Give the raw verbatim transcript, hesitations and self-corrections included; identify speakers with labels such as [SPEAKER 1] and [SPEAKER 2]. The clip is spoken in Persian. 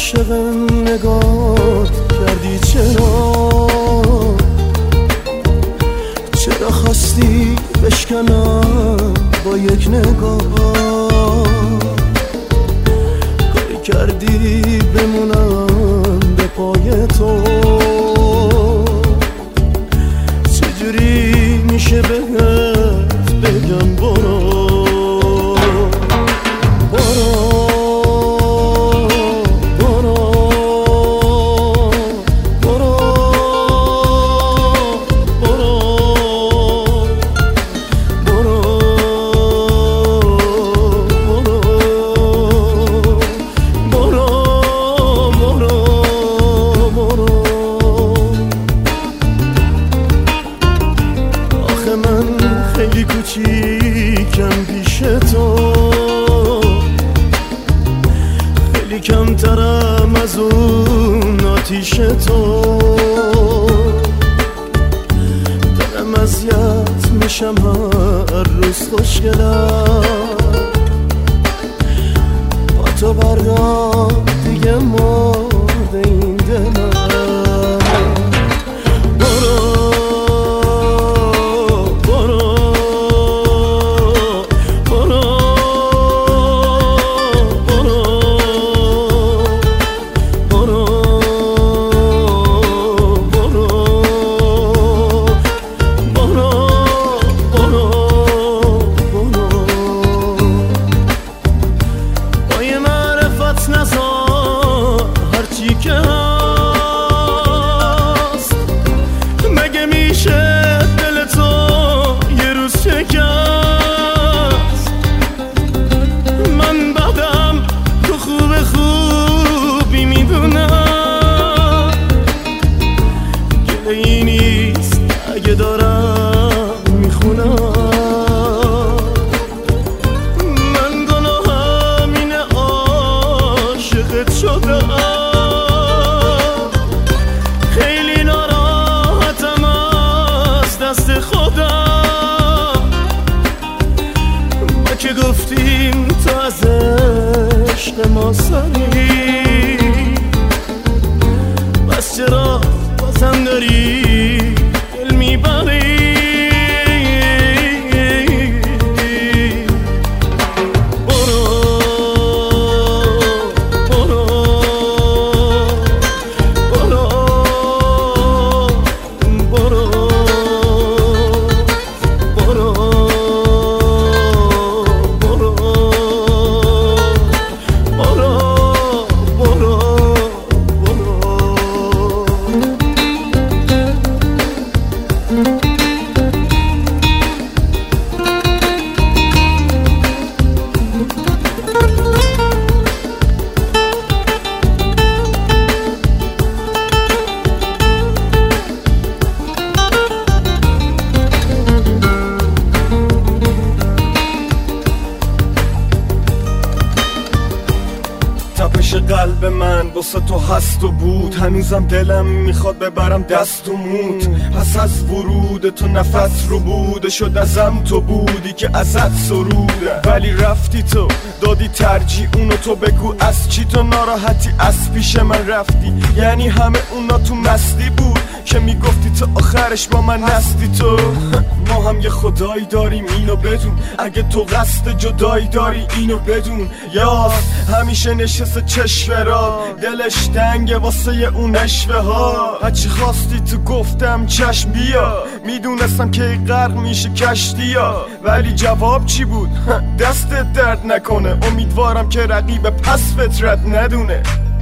[SPEAKER 1] عاشقم نگاه کردی چرا چرا خواستی بشکنم با یک نگاه کاری کردی بمونم به پای تو چجوری میشه بهت بگم برو خیلی کوچیکم پیش تو خیلی کمترم از اون آتیش تو دارم اذیت میشم هر روز خوشگلم با تو بردار دیگه مرده این دلم نزار هرچی که هست مگه میشه دل تو یه روز شکست من بعدم تو خوب خوبی میدونم گله ای نیست اگه دارم میخونم شدم خیلی ناراحتم از دست خودم ما که گفتیم تو از عشق ما سری بس چرا بازم داری دل میبری تپش قلب من واسه تو هست و بود هنوزم دلم میخواد ببرم دست و موت پس از ورود تو نفس رو بوده شد ازم تو بودی که ازت سروده ولی رفتی تو دادی ترجیح اونو تو بگو از چی تو ناراحتی از پیش من رفتی یعنی همه اونا تو مستی بود که میگفتی تو آخرش با من هستی تو ما هم یه خدایی داریم اینو بدون اگه تو قصد جدایی داری اینو بدون یا همیشه نشسته چشمه را دلش تنگه واسه اون اشوه ها هرچی خواستی تو گفتم چشم بیا میدونستم که غرق میشه کشتی ها ولی جواب چی بود؟ دستت درد نکنه امیدوارم که رقیب پس فطرت ندونه